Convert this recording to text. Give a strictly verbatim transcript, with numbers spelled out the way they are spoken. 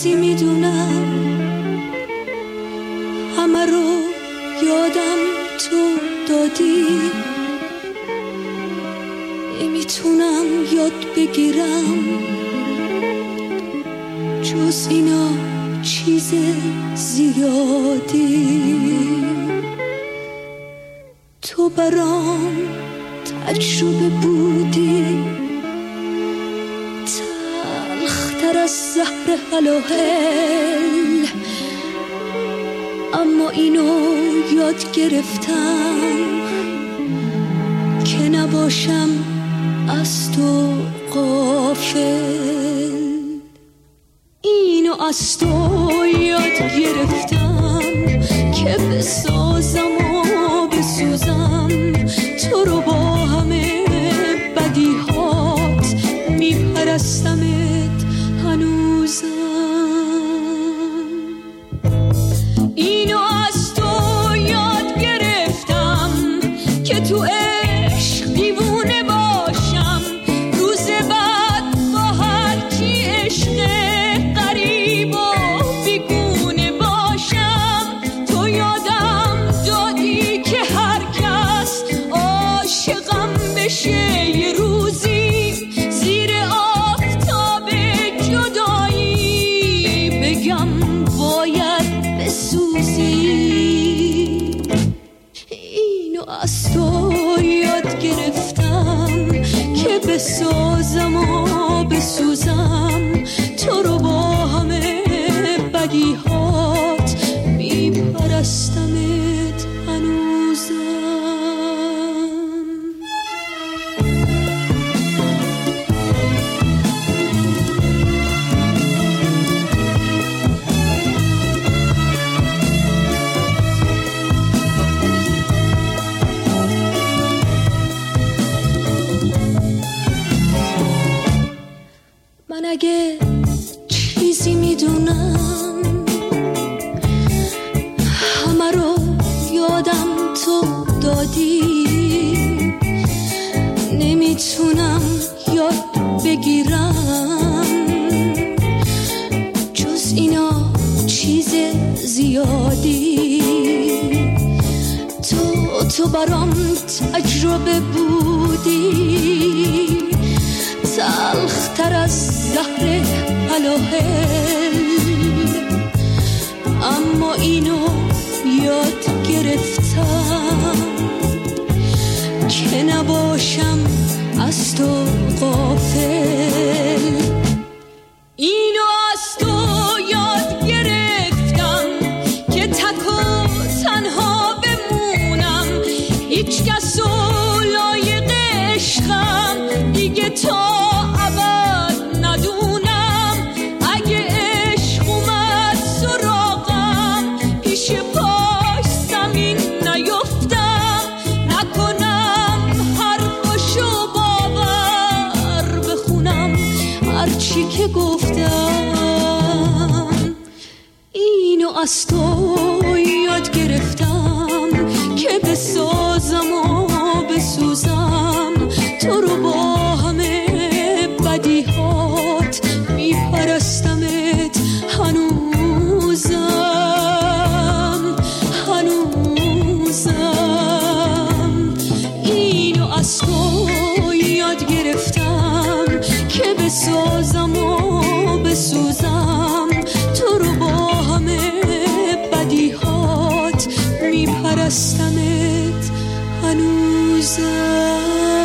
چیزی میدونم، همه رو یادم تو دادی، نمیتونم یاد بگیرم جز اینا چیز زیادی. تو برام تجربه بودی، تلختر از زهر هلاهل، اما اینو یاد گرفتم که نباشم از تو غافل. اینو از تو یاد گرفتم که بسازم و بسوزم، تو رو با همه بدیهات میپرستمت هنوزم. اینو از تو یاد گرفتم که تو عشق دیوونه باشم، روز بعد با هر کی عشق غریب و بیگونه باشم. تو یادم دادی که هر کس عاشقم بشه یه روزی، زیر آفتاب جدایی بگم باید بسوزی. اینو از تو یاد گرفتم که بسازم و بسوزم، تو رو با همه بدیهات میپرستمت هنوزم. من اگه چیزی میدونم، همه رو یادم تو دادی، نمیتونم یاد بگیرم جز اینا چیز زیادی. تو تو برام تجربه بودی، تلختر از زهر هلاهل، اما اینو یاد گرفتم که نباشم از تو غافل. اینو از تو یاد گرفتم که تک و تنها بمونم، هیچ کس و لایق عشقم دیگه تا ابد ندونم. اگه عشق اومد سراغم، پیش پاش زمین نیفتم، نکنم حرفاشو باور بخونم هرچی که گفتم. اینو از تو یاد گرفتم که بسازم و بسوزم، تو رو با همه بدیهات میپرستمت هنوزم هنوزم. اینو از تو یاد گرفتم که بسازم و بسوزم، تو رو با همه بدیهات میپرستمت هنوزم.